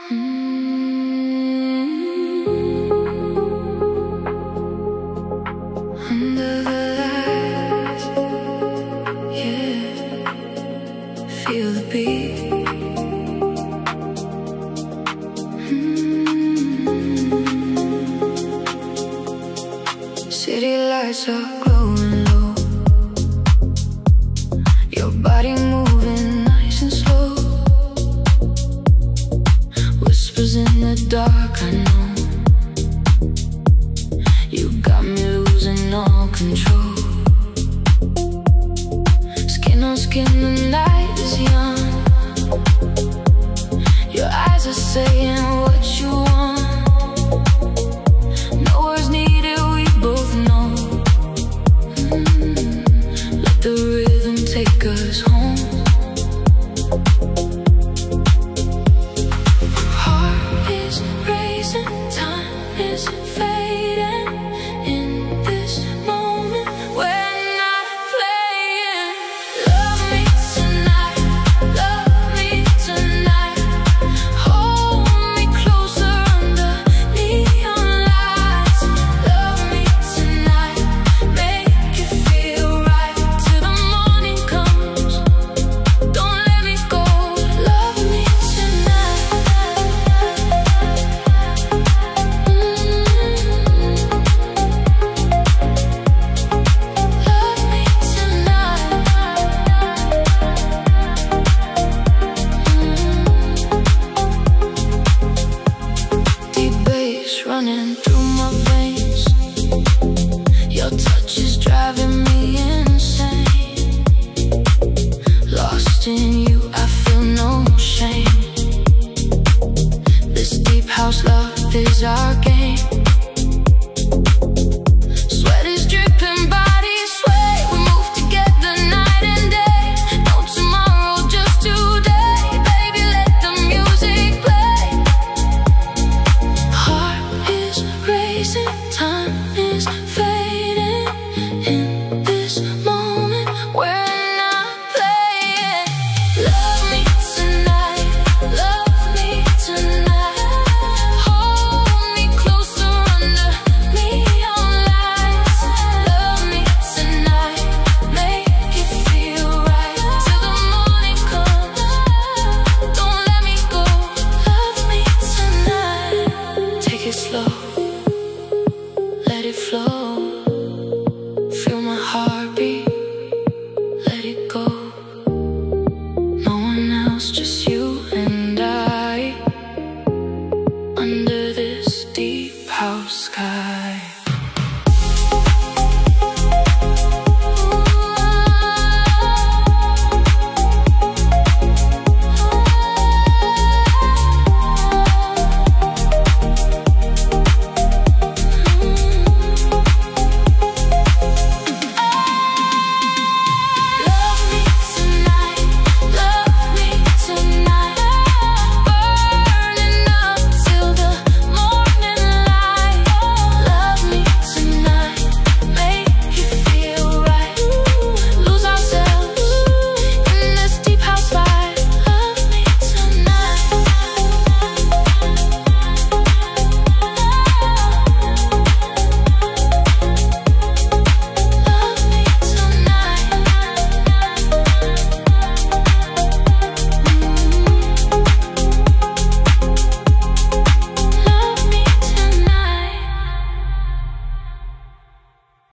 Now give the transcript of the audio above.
Under the lights, yeah, feel the beat. City lights are glowing low, your body moving nice and slow. Whispers in the dark, I know. You got me losing all control. Skin on skin, the night is young. Your eyes are saying what you want. No words needed, we both know. Let the rhythm take us home. Heart is racing, time is fading. In this moment, we're not playing. Love me tonight, love me tonight. Hold me closer under neon lights. Love me tonight, make it feel right till the morning comes. Don't let me go. Love me tonight. Love me tonight. Deep bass running through my veins. Your touch is driving me insane. Lost in you, I feel no shame. This deep house love is our game.